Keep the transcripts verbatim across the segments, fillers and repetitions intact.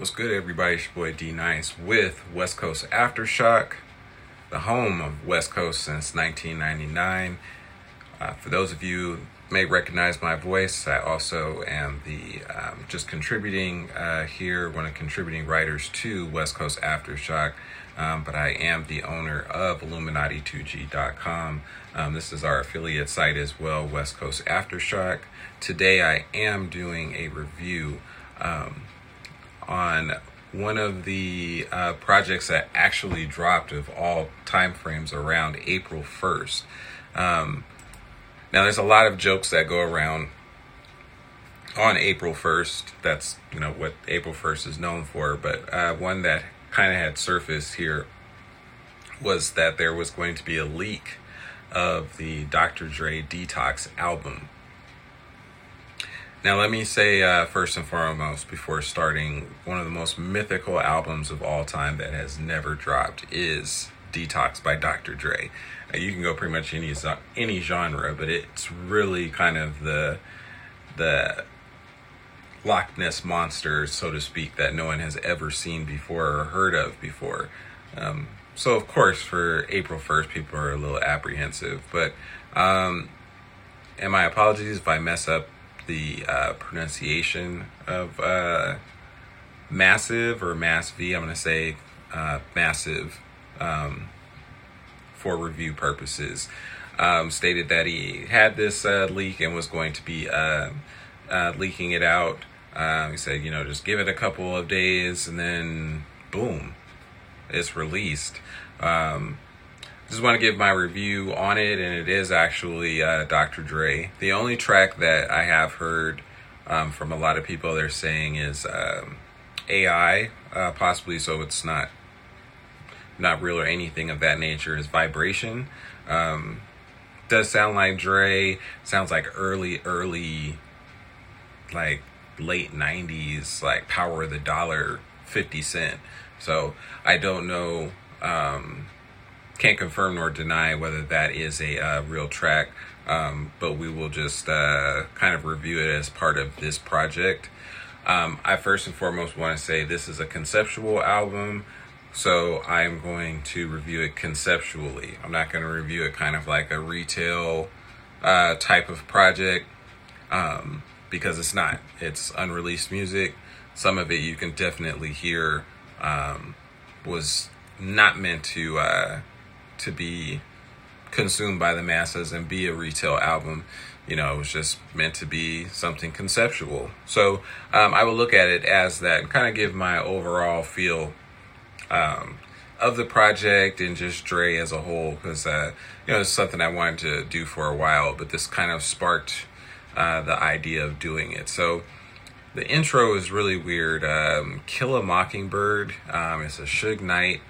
What's good, everybody? It's your boy D Nice with West Coast Aftershock, the home of West Coast since nineteen ninety-nine. Uh, for those of you who may recognize my voice, I also am the um, just contributing uh, here, one of the contributing writers to West Coast Aftershock. Um, but I am the owner of Illuminati two G dot com. Um, this is our affiliate site as well, West Coast Aftershock. Today I am doing a review um, on one of the uh, projects that actually dropped of all time frames around April first. Um, now there's a lot of jokes that go around on April first. That's, you know, what April first is known for. But uh, one that kind of had surfaced here was that there was going to be a leak of the Doctor Dre Detox album. Now, let me say uh, first and foremost, before starting, one of the most mythical albums of all time that has never dropped is Detox by Doctor Dre. Uh, you can go pretty much any any genre, but it's really kind of the the Loch Ness monster, so to speak, that no one has ever seen before or heard of before. Um, so, of course, for April first, people are a little apprehensive. But, um, and my apologies if I mess up the uh, pronunciation of uh, Massive or Mass V. I'm going to say uh, Massive um, for review purposes. Um, stated that he had this uh, leak and was going to be uh, uh, leaking it out. Um, he said, you know, just give it a couple of days and then boom, it's released. Um, just want to give my review on it, and it is actually uh, Doctor Dre. The only track that I have heard um, from a lot of people they're saying is um, A I, uh, possibly, so it's not not real or anything of that nature, is Vibration. Um, does sound like Dre, sounds like early, early, like late nineties, like Power of the Dollar, fifty Cent. So I don't know, um, can't confirm nor deny whether that is a uh, real track, um, but we will just uh, kind of review it as part of this project. Um, I first and foremost want to say this is a conceptual album, so I'm going to review it conceptually. I'm not going to review it kind of like a retail uh, type of project, um, because it's not. It's unreleased music. Some of it you can definitely hear um, was not meant to uh, to be consumed by the masses and be a retail album. You know, it was just meant to be something conceptual. So um, I will look at it as that and kind of give my overall feel um, of the project and just Dre as a whole, because uh, you know, it's something I wanted to do for a while, but this kind of sparked Uh, the idea of doing it. So the intro is really weird. Um, Kill a Mockingbird. Um, it's a Suge Knight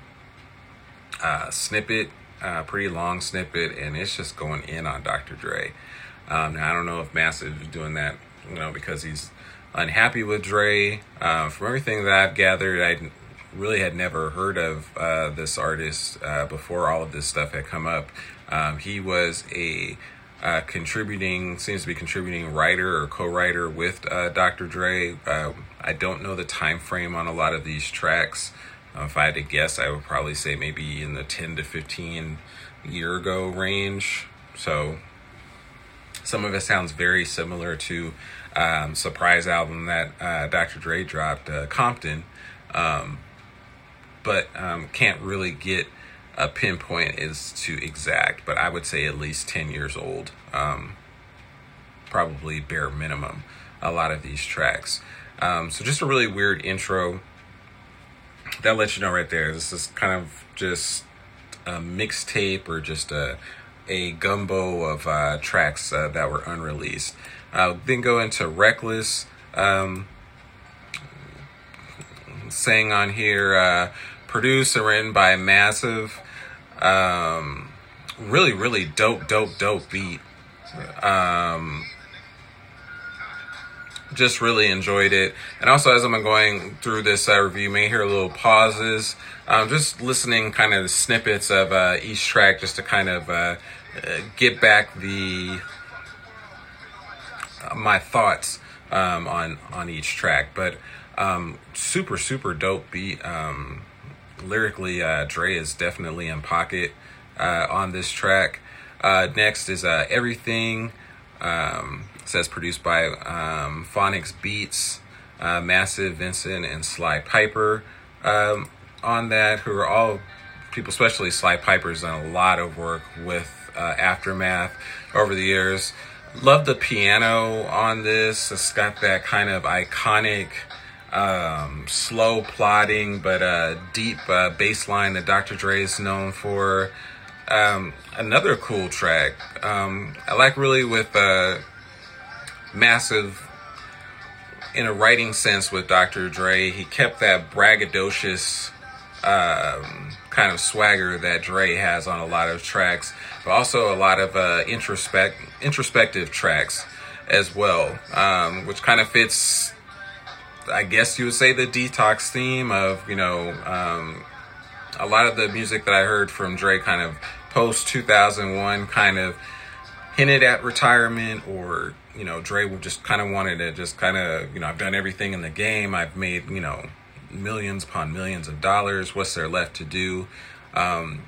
uh, snippet, uh, pretty long snippet, and it's just going in on Doctor Dre. Um, now I don't know if Massive is doing that, you know, because he's unhappy with Dre. Uh, from everything that I've gathered, I really had never heard of uh, this artist uh, before all of this stuff had come up. Um, he was a Uh, contributing, seems to be contributing writer or co-writer with uh, Doctor Dre. Uh, I don't know the time frame on a lot of these tracks. Uh, if I had to guess, I would probably say maybe in the ten to fifteen year ago range. So some of it sounds very similar to um, surprise album that uh, Doctor Dre dropped, uh, Compton, um, but um, can't really get a pinpoint is too exact, but I would say at least ten years old, um, probably bare minimum, a lot of these tracks. Um, so just a really weird intro. That lets you know right there, this is kind of just a mixtape or just a, a gumbo of uh, tracks uh, that were unreleased. Uh, then go into Reckless, um, saying on here, uh, produced and written by Massive. Um, really, really dope, dope, dope beat. Um, just really enjoyed it. And also, as I'm going through this uh, review, you may hear little pauses. Um, just listening kind of snippets of uh, each track just to kind of uh, uh, get back the uh, my thoughts um, on on each track. But um, super super dope beat. Um, lyrically, uh, Dre is definitely in pocket uh, on this track. Uh, next is uh, Everything. Um, it says produced by um, Phonics Beats, uh, Massive, Vincent, and Sly Piper um, on that, who are all people, especially Sly Piper's done a lot of work with uh, Aftermath over the years. Love the piano on this. It's got that kind of iconic, um, slow plodding, but uh, deep uh, bass line that Doctor Dre is known for. Um, another cool track. Um, I like really with uh, Massive, in a writing sense with Doctor Dre, he kept that braggadocious um, kind of swagger that Dre has on a lot of tracks, but also a lot of uh, introspect introspective tracks as well, um, which kind of fits, I guess you would say, the Detox theme of, you know, um, a lot of the music that I heard from Dre kind of post two thousand one kind of hinted at retirement, or, you know, Dre just kind of wanted to just kind of, you know, I've done everything in the game. I've made, you know, millions upon millions of dollars. What's there left to do? Um,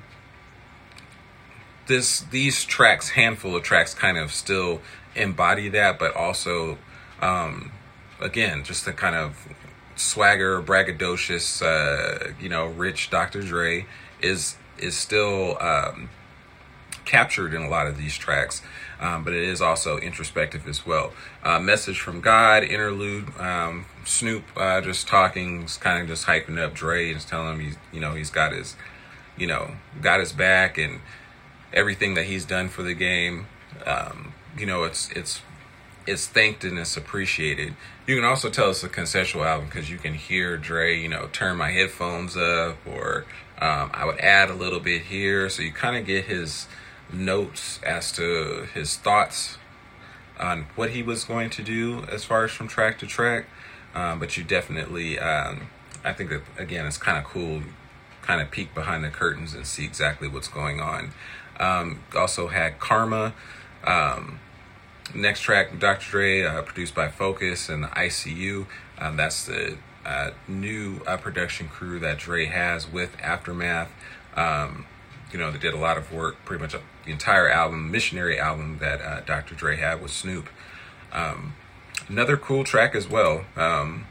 this, these tracks, handful of tracks kind of still embody that, but also, um, again, just the kind of swagger, braggadocious, uh, you know, rich Doctor Dre is, is still, um, captured in a lot of these tracks, um, but it is also introspective as well. Uh, Message from God, interlude, um, Snoop uh, just talking, kind of just hyping up Dre and telling him he's, you know, he's got his, you know, got his back and everything that he's done for the game. Um, you know, it's it's it's thanked and it's appreciated. You can also tell it's a conceptual album because you can hear Dre, you know, turn my headphones up, or um, I would add a little bit here, so you kind of get his notes as to his thoughts on what he was going to do as far as from track to track. Um, but you definitely, um, I think that, again, it's kind of cool, kind of peek behind the curtains and see exactly what's going on. Um, also had Karma. Um, next track, Doctor Dre, uh, produced by Focus and I C U. Um, that's the uh, new uh, production crew that Dre has with Aftermath. Um, You know, they did a lot of work, pretty much the entire album, missionary album that uh, Doctor Dre had with Snoop. Um, another cool track as well. Um,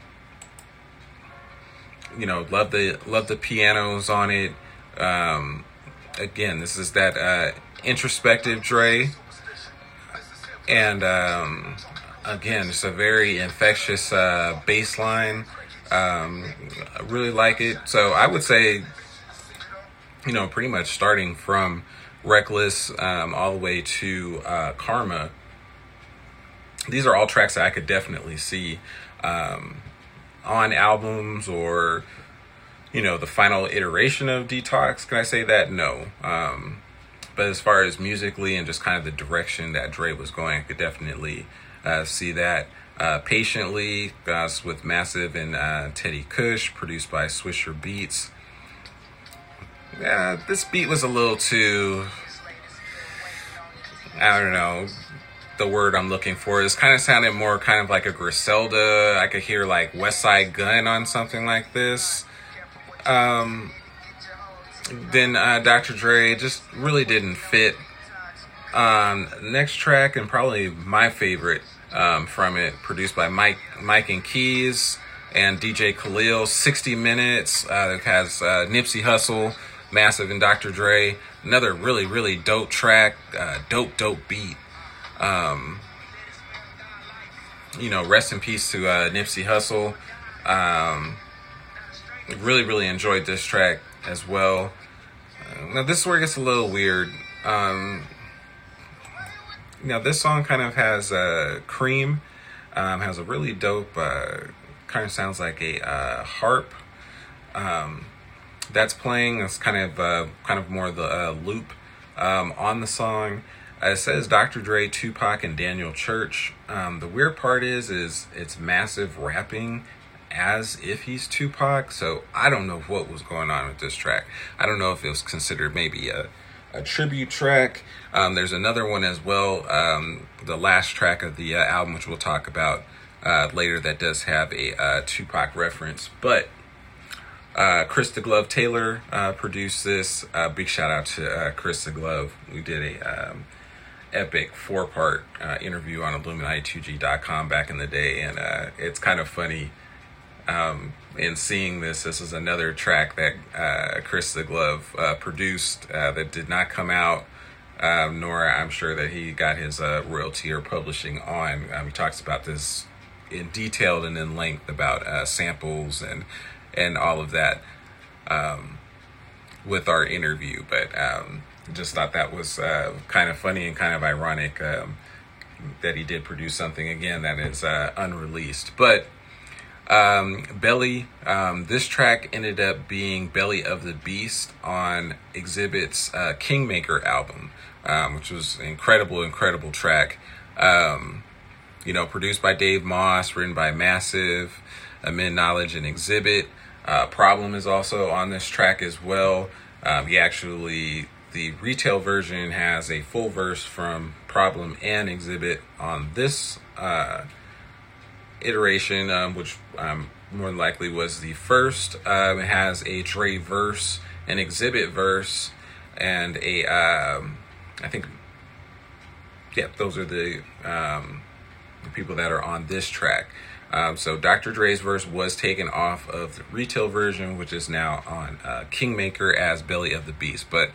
you know, love the love the pianos on it. Um, again, this is that uh, introspective Dre, and um, again, it's a very infectious uh, bass line. Um, I really like it. So I would say, you know, pretty much starting from Reckless um, all the way to uh, Karma, these are all tracks that I could definitely see um, on albums, or, you know, the final iteration of Detox. Can I say that? No. Um, but as far as musically and just kind of the direction that Dre was going, I could definitely uh, see that. Uh, Patiently, uh, with Massive and uh, Teddy Kush, produced by Swisher Beats. Yeah, this beat was a little too, I don't know, the word I'm looking for. This kind of sounded more kind of like a Griselda. I could hear like West Side Gun on something like this. Um, then uh, Doctor Dre just really didn't fit. Um, next track, and probably my favorite um, from it, produced by Mike, Mike and Keys and D J Khalil, sixty minutes. Uh, it has uh, Nipsey Hussle, Massive, and Doctor Dre. Another really, really dope track, uh, dope, dope beat. Um, you know, rest in peace to uh, Nipsey Hussle. Um, really, really enjoyed this track as well. Uh, now, this is where it gets a little weird. Um, you know, this song kind of has uh, Cream, um, has a really dope, uh, kind of sounds like a uh, harp. Um, that's playing. It's kind of uh, kind of more the uh, loop um, on the song. Uh, it says Doctor Dre, Tupac, and Daniel Church. Um, the weird part is, is it's Massive rapping as if he's Tupac. So I don't know what was going on with this track. I don't know if it was considered maybe a, a tribute track. Um, there's another one as well, um, the last track of the uh, album, which we'll talk about uh, later that does have a uh, Tupac reference. But uh, Chris the Glove Taylor uh, produced this. Uh, big shout out to uh, Chris the Glove. We did a um, epic four-part uh, interview on Illuminati two G dot com back in the day, and uh, it's kind of funny um, in seeing this. This is another track that uh, Chris the Glove uh, produced uh, that did not come out, um, nor I'm sure that he got his uh, royalty or publishing on. Um, he talks about this in detail and in length about uh, samples and and all of that um, with our interview, but um, just thought that was uh, kind of funny and kind of ironic um, that he did produce something again that is uh, unreleased. But um, Belly, um, this track ended up being Belly of the Beast on Exhibit's uh, Kingmaker album, um, which was an incredible, incredible track. Um, you know, produced by Dave Moss, written by Massive, Amid Knowledge, and Exhibit. Uh, Problem is also on this track as well. Um, he actually... The retail version has a full verse from Problem and Exhibit on this uh, iteration, um, which um, more than likely was the first. Um, it has a Dre verse, an Exhibit verse, and a, um, I think, yeah, those are the, um, the people that are on this track. Um, so Doctor Dre's verse was taken off of the retail version, which is now on uh, Kingmaker as Belly of the Beast. But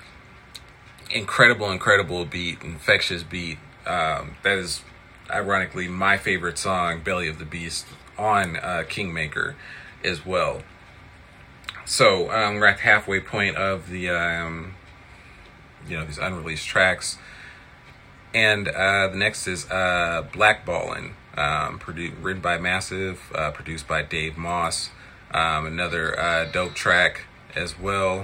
incredible, incredible beat, infectious beat. Um, that is, ironically, my favorite song, Belly of the Beast, on uh, Kingmaker as well. So um, we're at the halfway point of the, um, you know, these unreleased tracks. And uh, the next is uh, Blackballin', um, produ- written by Massive, uh, produced by Dave Moss. Um, another uh, dope track as well.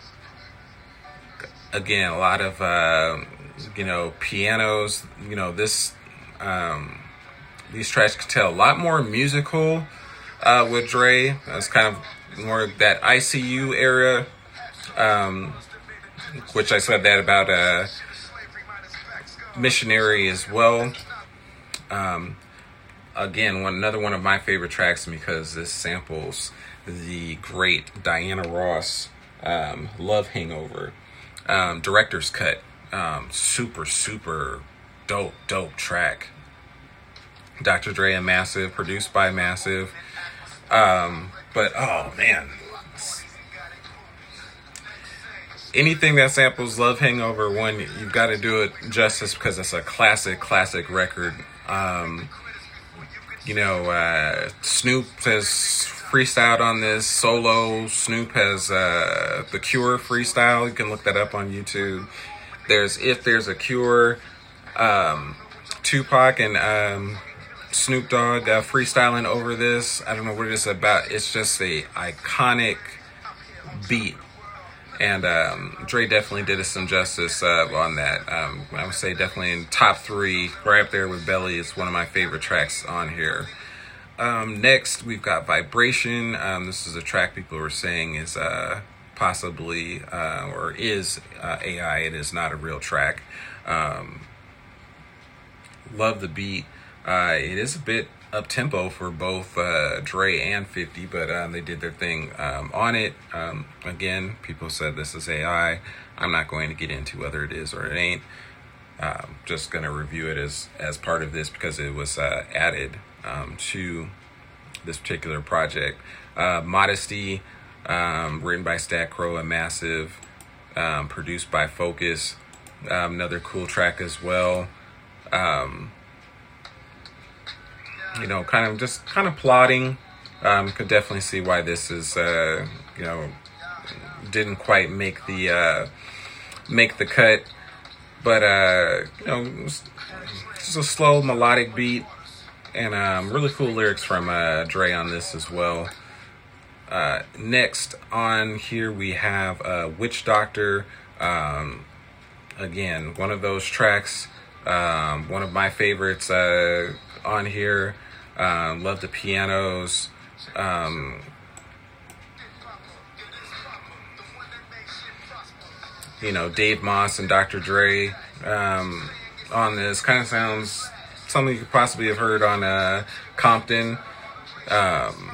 Again, a lot of, uh, you know, pianos. You know, this, um, these tracks could tell a lot more musical uh, with Dre. It's kind of more that I C U era, um, which I said that about uh, Missionary as well. Um, again, one another one of my favorite tracks because this samples the great Diana Ross um, Love Hangover. Um, director's cut, um, super, super dope, dope track. Doctor Dre and Massive, produced by Massive. Um, but, oh, man. Anything that samples Love Hangover, one, you've got to do it justice because it's a classic, classic record. Um, you know, uh, Snoop has freestyled on this solo. Snoop has uh, the Cure freestyle. You can look that up on YouTube. There's If There's a Cure, um, Tupac and um, Snoop Dogg uh, freestyling over this. I don't know what it's about. It's just a iconic beat. And um, Dre definitely did us some justice uh, on that. Um, I would say definitely in top three, right up there with Belly. It's one of my favorite tracks on here. Um, next, we've got Vibration. Um, this is a track people were saying is uh, possibly uh, or is uh, A I. It is not a real track. Um, love the beat. Uh, it is a bit up-tempo for both uh, Dre and fifty, but um, they did their thing um, on it. Um, again, people said this is A I. I'm not going to get into whether it is or it ain't. Um, just going to review it as, as part of this because it was uh, added Um, to this particular project. Uh, Modesty, um, written by Stat Crow and Massive, um, produced by Focus. Um, another cool track as well. Um, you know, kind of just kind of plotting. Um, could definitely see why this is, uh, you know, didn't quite make the uh, make the cut. But uh, you know, just a slow melodic beat. And um, really cool lyrics from uh, Dre on this as well. Uh, next on here we have uh, Witch Doctor. Um, again, one of those tracks. Um, one of my favorites uh, on here. Um, love the pianos. Um, you know, Dave Moss and Doctor Dre um, on this. Kind of sounds something you could possibly have heard on uh, Compton. Um,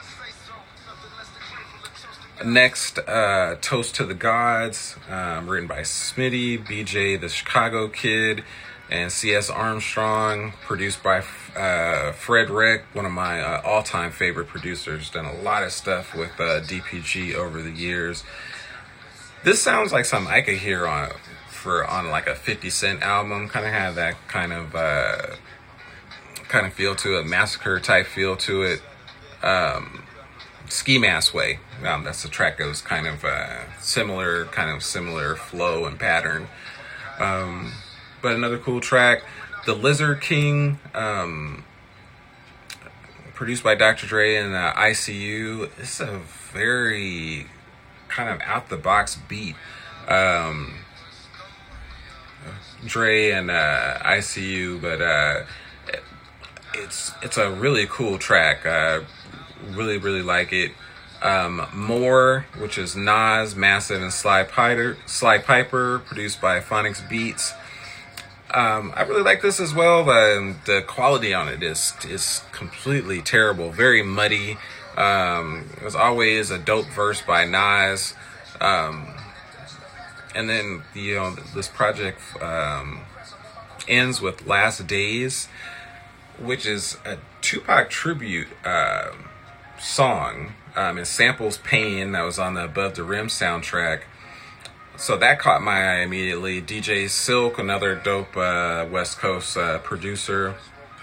next, uh, Toast to the Gods, um, written by Smitty, B J the Chicago Kid, and C S Armstrong, produced by uh, Fred Reck, one of my uh, all-time favorite producers. Done a lot of stuff with uh, D P G over the years. This sounds like something I could hear on for on like a fifty Cent album. Kind of have that kind of uh, kind of feel to it, massacre type feel to it. Um, Ski Mask Way. Um, that's the track that was kind of uh, similar, kind of similar flow and pattern. Um, but another cool track, The Lizard King, um, produced by Doctor Dre and uh, I C U. It's a very kind of out the box beat. Um, Dre and uh, I C U, but uh, it's it's a really cool track. Uh, really, really like it. Um, More, which is Nas, Massive, and Sly Piper, Sly Piper, produced by Phonics Beats. Um, I really like this as well. Uh, the quality on it is is completely terrible, very muddy. Um, as always, a dope verse by Nas. Um, and then you know this project um, ends with Last Days, which is a Tupac tribute uh, song. Um, it samples Pain that was on the Above the Rim soundtrack. So that caught my eye immediately. D J Silk, another dope uh, West Coast uh, producer.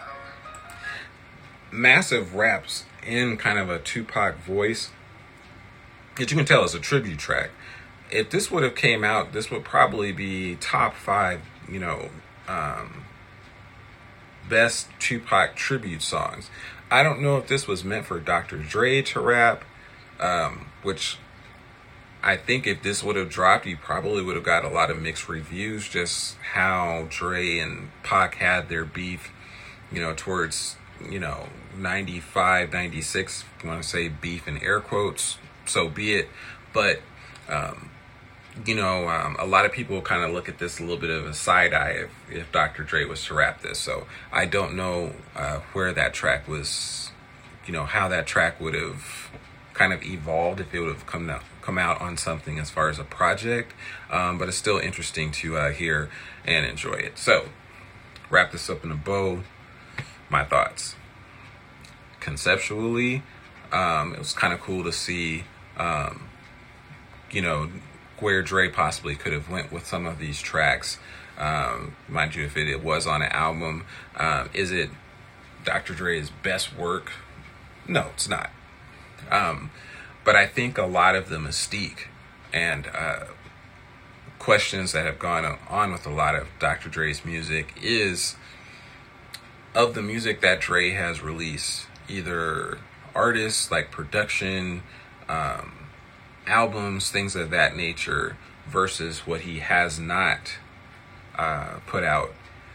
Massive raps in kind of a Tupac voice. As you can tell, it's a tribute track. If this would have came out, this would probably be top five, you know, um, best Tupac tribute songs. I don't know if this was meant for Doctor Dre to rap, um, which I think if this would have dropped, you probably would have got a lot of mixed reviews, just how Dre and Pac had their beef, you know, towards, you know, ninety-five, ninety-six, if you want to say beef in air quotes, so be it. But, um, you know, um, a lot of people kind of look at this a little bit of a side eye if, if Doctor Dre was to rap this. So I don't know uh, where that track was, you know, how that track would have kind of evolved if it would have come out, come out on something as far as a project. Um, but it's still interesting to uh, hear and enjoy it. So wrap this up in a bow. My thoughts. Conceptually, um, it was kind of cool to see, um, you know, where Dre possibly could have went with some of these tracks. Um, mind you, if it, it was on an album, um, is it Doctor Dre's best work? No, it's not. Um, but I think a lot of the mystique and uh, questions that have gone on with a lot of Doctor Dre's music is of the music that Dre has released, either artists like production, um, albums, things of that nature, versus what he has not uh, put out,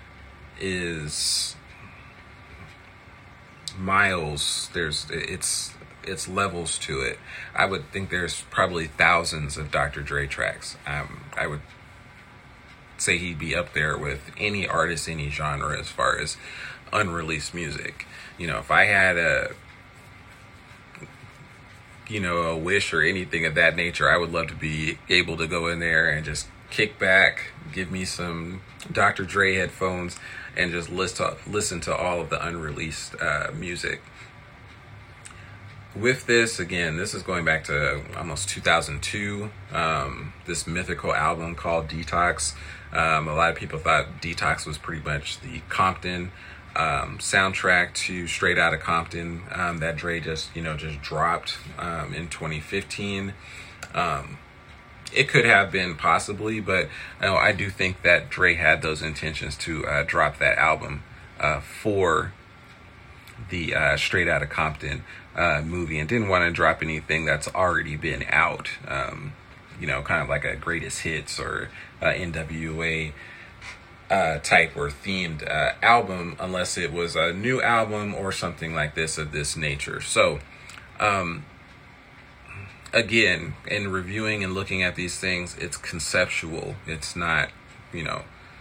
is miles. There's it's it's levels to it. I would think there's probably thousands of Doctor Dre tracks. Um, I would say he'd be up there with any artist, any genre, as far as unreleased music. You know, if I had a you know, a wish or anything of that nature, I would love to be able to go in there and just kick back, give me some Doctor Dre headphones, and just listen to, listen to all of the unreleased uh, music. With this, again, this is going back to almost two thousand two, um, this mythical album called Detox. Um, a lot of people thought Detox was pretty much the Compton Um, soundtrack to Straight Outta Compton um, that Dre just, you know, just dropped um, in twenty fifteen. Um, it could have been possibly, but you know, I do think that Dre had those intentions to uh, drop that album uh, for the uh, Straight Outta Compton uh, movie, and didn't want to drop anything that's already been out. Um, you know, kind of like a greatest hits or uh, N W A Uh, type or themed uh, album, unless it was a new album or something like this of this nature. So um, again, in reviewing and looking at these things, it's conceptual. It's not, you know,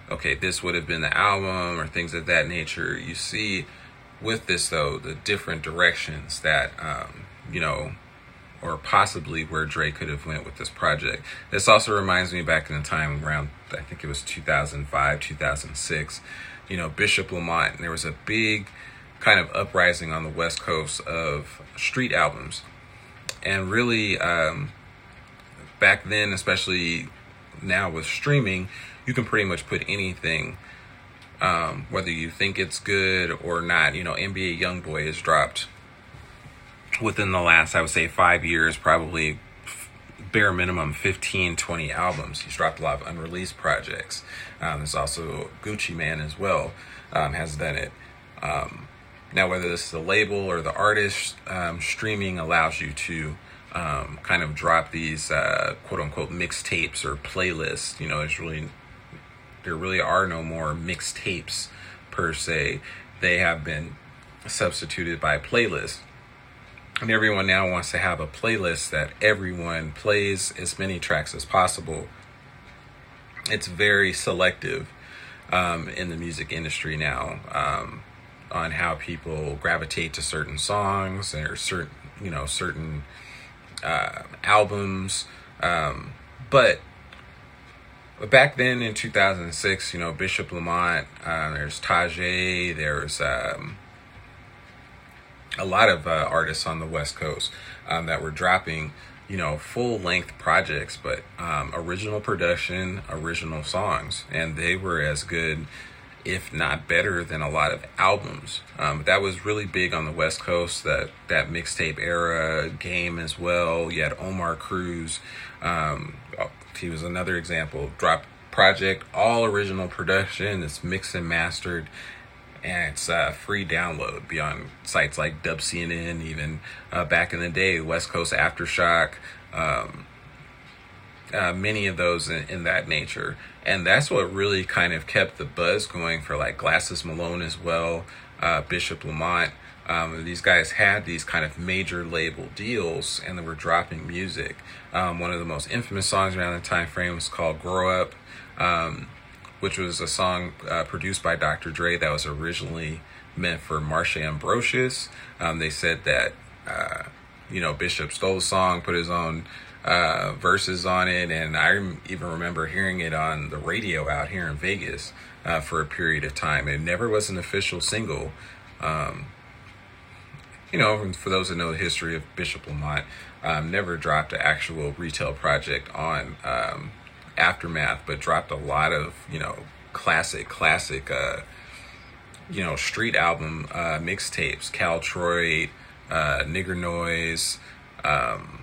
okay, this would have been the album or things of that nature. You see with this, though, the different directions that, um, you know, or possibly where Dre could have went with this project. This also reminds me back in the time around, I think it was two thousand five, two thousand six, you know, Bishop Lamont, and there was a big kind of uprising on the West Coast of street albums. And really, um, back then, especially now with streaming, you can pretty much put anything, um, whether you think it's good or not. You know, N B A Youngboy has dropped within the last, I would say, five years, probably bare minimum fifteen, twenty albums. He's dropped a lot of unreleased projects. Um, there's also Gucci Mane as well, um, has done it. Um, now, whether this is the label or the artist, um, streaming allows you to um, kind of drop these uh, quote unquote mixtapes or playlists. You know, there's really, there really are no more mixtapes per se. They have been substituted by playlists. And everyone now wants to have a playlist that everyone plays as many tracks as possible. It's very selective um, in the music industry now um, on how people gravitate to certain songs or certain, you know, certain uh, albums. Um, but back then in two thousand six, you know, Bishop Lamont, uh, there's Tajay, there's um, a lot of uh, artists on the West Coast um, that were dropping, you know, full-length projects, but um, original production, original songs, and they were as good, if not better, than a lot of albums. Um, but that was really big on the West Coast, that, that mixtape era, Game as well. You had Omar Cruz. Um, he was another example. Dropped project, all original production. It's mixed and mastered. And it's uh, free download beyond sites like Dub C N N, even uh, back in the day, West Coast Aftershock, um, uh, many of those in, in that nature. And that's what really kind of kept the buzz going for like Glasses Malone as well, uh, Bishop Lamont. Um, these guys had these kind of major label deals and they were dropping music. Um, one of the most infamous songs around the time frame was called Grow Up. Um, which was a song uh, produced by Doctor Dre that was originally meant for Marsha Ambrosius. Um, they said that, uh, you know, Bishop stole the song, put his own uh, verses on it, and I rem- even remember hearing it on the radio out here in Vegas uh, for a period of time. It never was an official single. Um, you know, for those that know the history of Bishop Lamont, um, never dropped an actual retail project on um Aftermath, but dropped a lot of, you know, classic, classic, uh, you know, street album uh, mixtapes, Caltroid, uh, Nigger Noise, um,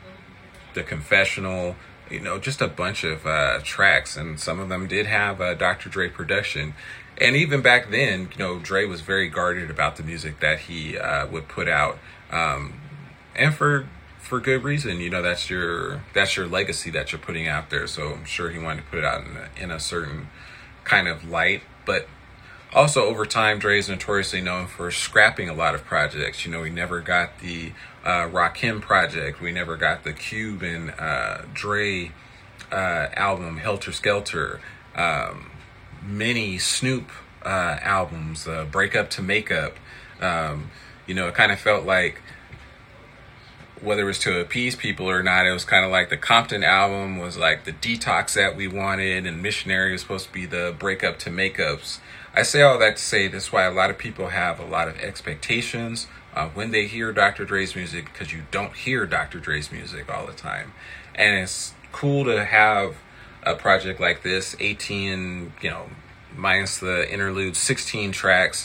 The Confessional, you know, just a bunch of uh, tracks, and some of them did have uh, Doctor Dre production. And even back then, you know, Dre was very guarded about the music that he uh, would put out, um, and for for good reason. You know, that's your that's your legacy that you're putting out there. So I'm sure he wanted to put it out in a, in a certain kind of light. But also over time, Dre is notoriously known for scrapping a lot of projects. You know, we never got the uh, Rakim project. We never got the Cube and uh, Dre uh, album, Helter Skelter. Um, many Snoop uh, albums, uh, Break Up to Make Up. Um, you know, it kind of felt like, whether it was to appease people or not, it was kind of like the Compton album was like the detox that we wanted, and Missionary was supposed to be the breakup to makeups. I say all that to say that's why a lot of people have a lot of expectations uh, when they hear Doctor Dre's music, because you don't hear Doctor Dre's music all the time. And it's cool to have a project like this, eighteen, you know, minus the interlude, sixteen tracks,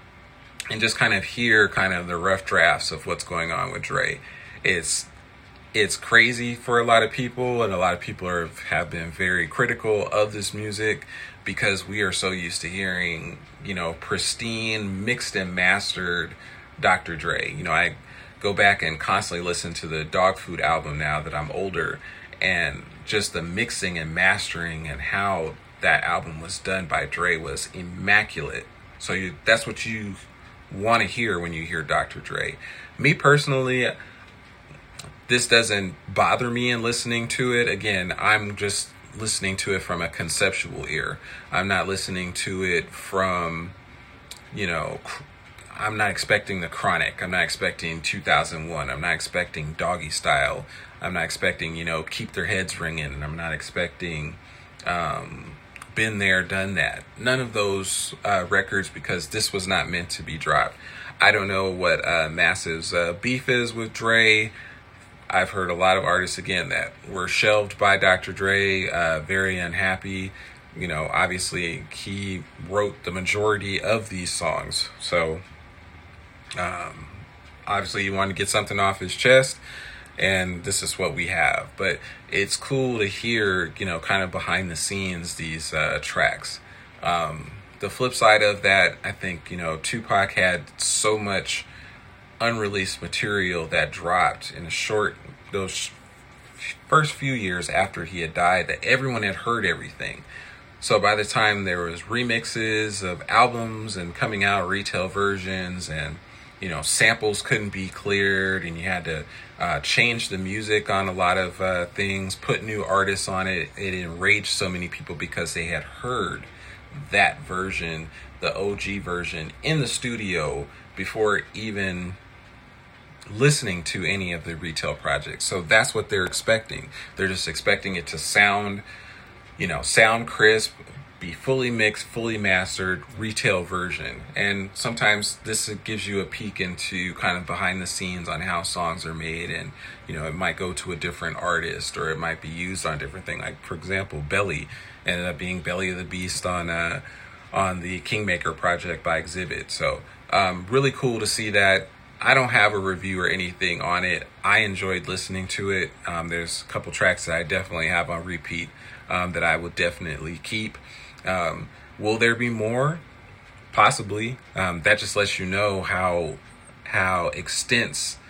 and just kind of hear kind of the rough drafts of what's going on with Dre. It's it's crazy for a lot of people, and a lot of people are, have been very critical of this music because we are so used to hearing, you know, pristine, mixed and mastered Doctor Dre. You know, I go back and constantly listen to the Dog Food album now that I'm older, and just the mixing and mastering and how that album was done by Dre was immaculate. So you, that's what you want to hear when you hear Doctor Dre. Me personally, this doesn't bother me in listening to it. Again, I'm just listening to it from a conceptual ear. I'm not listening to it from, you know, I'm not expecting The Chronic. I'm not expecting two thousand one. I'm not expecting Doggy Style. I'm not expecting, you know, Keep Their Heads Ringing. And I'm not expecting um, Been There, Done That. None of those uh, records, because this was not meant to be dropped. I don't know what uh, Massive's uh, beef is with Dre. I've heard a lot of artists, again, that were shelved by Doctor Dre, uh, very unhappy. You know, obviously, he wrote the majority of these songs. So, um, obviously, you want to get something off his chest, and this is what we have. But it's cool to hear, you know, kind of behind the scenes, these uh, tracks. Um, the flip side of that, I think, you know, Tupac had so much unreleased material that dropped in a short, those first few years after he had died, that everyone had heard everything. So by the time there was remixes of albums and coming out retail versions, and, you know, samples couldn't be cleared, and you had to uh, change the music on a lot of uh, things, put new artists on it, it enraged so many people because they had heard that version, the O G version, in the studio before even listening to any of the retail projects. So that's what they're expecting. They're just expecting it to sound, you know, sound crisp, be fully mixed, fully mastered, retail version. And sometimes this gives you a peek into kind of behind the scenes on how songs are made. And, you know, it might go to a different artist, or it might be used on a different thing. Like, for example, Belly ended up being Belly of the Beast on uh, on the Kingmaker project by Exhibit. So um, really cool to see that. I don't have a review or anything on it. I enjoyed listening to it. Um, there's a couple tracks that I definitely have on repeat um, that I would definitely keep. Um, will there be more? Possibly. Um, that just lets you know how how extensive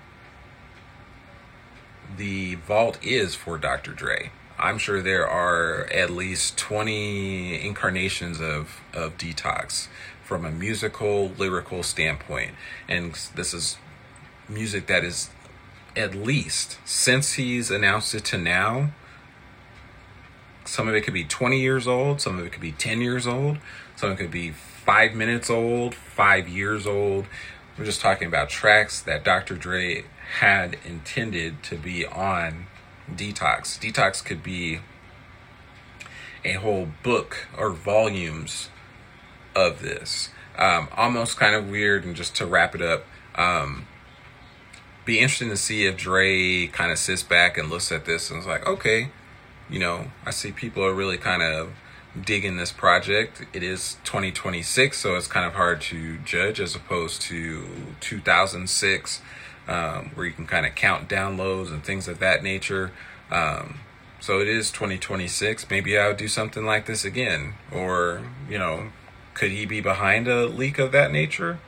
the vault is for Doctor Dre. I'm sure there are at least twenty incarnations of, of Detox from a musical, lyrical standpoint. And this is music that is, at least since he's announced it to now, some of it could be twenty years old, some of it could be ten years old, some of it could be five minutes old, five years old. We're just talking about tracks that Doctor Dre had intended to be on Detox. Detox could be a whole book or volumes of this. Um, almost kind of weird, and just to wrap it up, um, be interesting to see if Dre kind of sits back and looks at this and is like, okay, you know, I see people are really kind of digging this project. It is twenty twenty-six, so it's kind of hard to judge, as opposed to two thousand six, um, where you can kind of count downloads and things of that nature. Um, so it is twenty twenty-six. Maybe I would do something like this again. Or, you know, could he be behind a leak of that nature?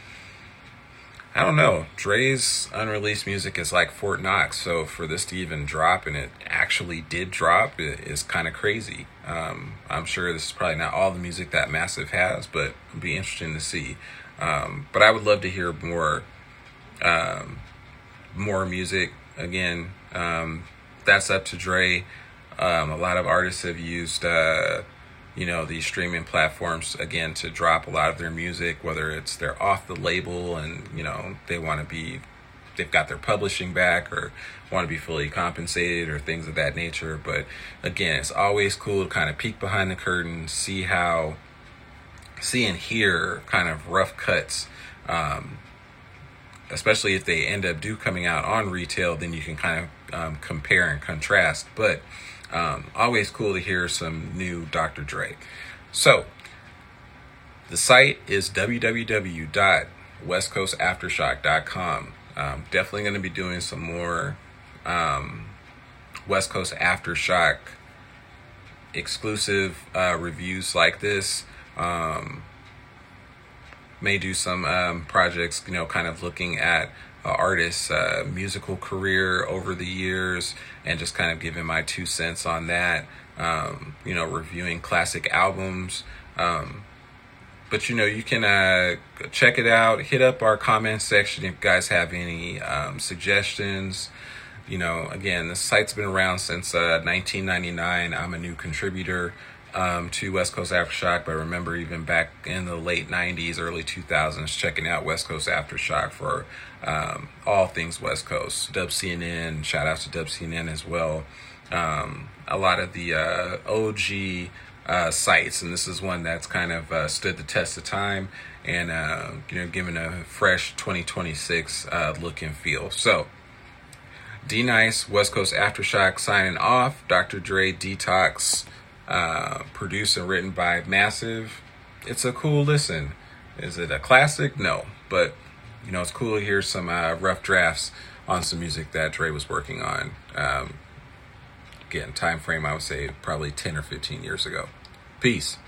I don't know. Dre's unreleased music is like Fort Knox, so for this to even drop, and it actually did drop, it is kind of crazy. Um, I'm sure this is probably not all the music that Massive has, but it'd be interesting to see. Um, but I would love to hear more, um, more music. Again, um, that's up to Dre. Um, a lot of artists have used, uh, you know, these streaming platforms, again, to drop a lot of their music, whether it's they're off the label and, you know, they want to be, they've got their publishing back, or want to be fully compensated, or things of that nature. But again, it's always cool to kind of peek behind the curtain, see how, see and hear kind of rough cuts, um, especially if they end up do coming out on retail, then you can kind of um, compare and contrast. But Um, always cool to hear some new Doctor Dre. So, the site is w w w dot west coast aftershock dot com. Um, definitely going to be doing some more um, West Coast Aftershock exclusive uh, reviews like this. Um, may do some um, projects, you know, kind of looking at uh, artists' uh, musical career over the years, and just kind of giving my two cents on that. Um, you know, reviewing classic albums. Um, but, you know, you can uh, check it out. Hit up our comment section if you guys have any um, suggestions, you know, again, the site's been around since uh, nineteen ninety-nine. I'm a new contributor um, to West Coast Aftershock, but I remember even back in the late nineties, early two thousands, checking out West Coast Aftershock for um, all things West Coast. Dub C N N, shout out to Dub C N N as well. Um, a lot of the uh, O G uh, sites, and this is one that's kind of uh, stood the test of time and, uh, you know, given a fresh twenty twenty-six uh, look and feel. So, D-Nice, West Coast Aftershock signing off. Doctor Dre, Detox, uh, produced and written by Massive. It's a cool listen. Is it a classic? No, but you know, it's cool to hear some uh, rough drafts on some music that Dre was working on. Um, again, time frame, I would say probably ten or fifteen years ago. Peace.